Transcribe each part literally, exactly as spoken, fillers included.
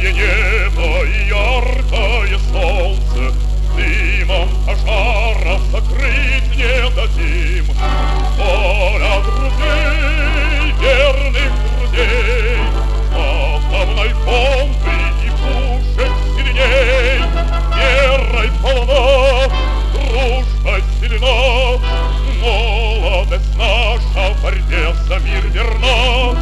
Синее небо и яркое солнце, дымом пожара сокрыть не дадим. Воля друзей, верных друзей, атомной бомбы и пушек сильней. Верой полна, дружбой сильна, молодость наша в борьбе за мир верна.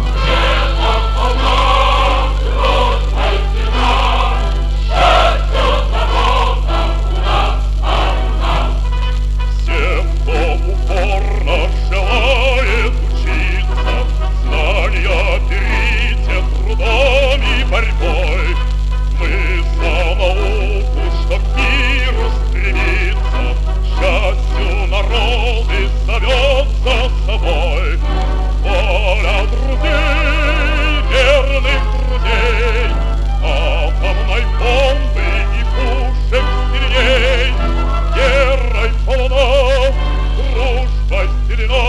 Борьбой. Мы за науку, чтоб мир стремится, счастью народы зовет за собой. Воля друзей, верных друзей, атомной бомбы и пушек сильней. Верой полна, дружбой сильна.